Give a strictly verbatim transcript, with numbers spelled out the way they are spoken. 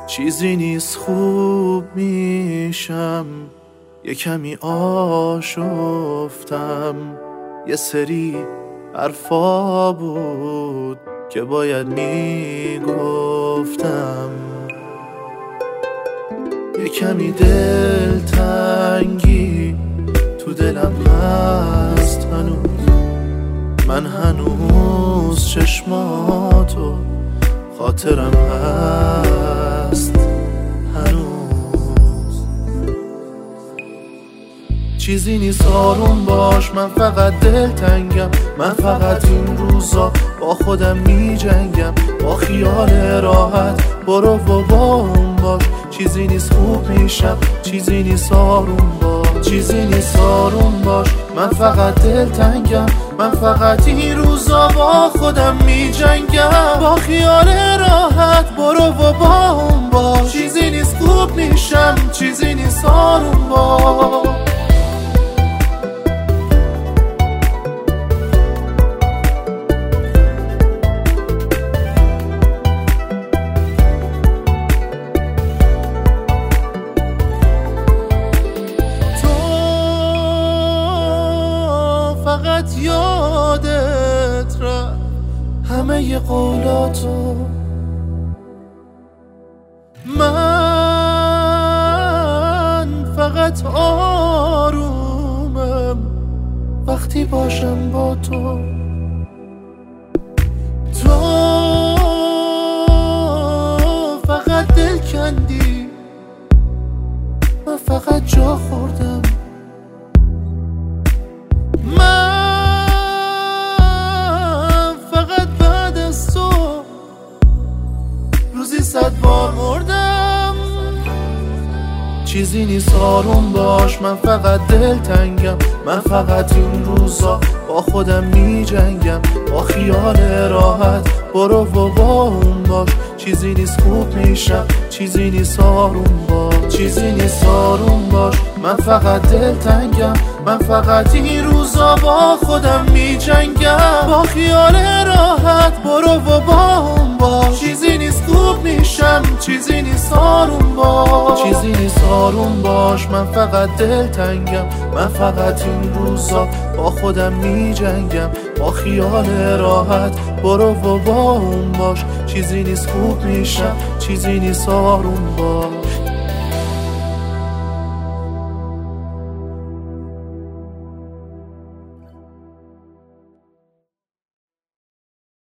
چیزی نیست خوب میشم، یه کمی آشفتم. یه سری حرفا بود که باید میگفتم. یه کمی دلتنگی تو دلم هست هنوز. من هنوز چشماتو خاطرم هست هنوز. چیزی نیست آروم باش، من فقط دلتنگم. من فقط این روزا با خودم می جنگم، با خیال راحت برو و با اون باش. چیزی نیست خوب میشم، چیزی نیست آروم باش، چیزی نیست آروم باش. من فقط دلتنگم، من فقط این روزا با خودم می جنگم، با خیال راحت برو و با اون باش. چیزی نیست خوب میشم، چیزی نیست آروم باش. فقط یادت رفت همه ی قولاتو. من فقط آرومم وقتی باشم با تو. تو فقط دل کندی، من فقط جا خوردم. من فقط بعد از تو روزی صد بار مردم. چیزی نیست آروم باش، من فقط دلتنگم. من فقط این روزا با خودم می جنگم، با خیال راحت برو و با اون باش. چیزی نیست خوب میشم، چیزی نیست آروم باش، چیزی نیست آروم باش. من فقط دلتنگم، من فقط این روزا با خودم می جنگم، با خیال راحت برو و با اون باش. چیزی نیست خوب میشم، چیزی نیست آروم باش، چیزی نیست آروم باش. من فقط دلتنگم، من فقط این روزا با خودم می جنگم، با خیال راحت برو و با اون باش. چیزی نیست خوب میشم، چیزی نیست آروم باش.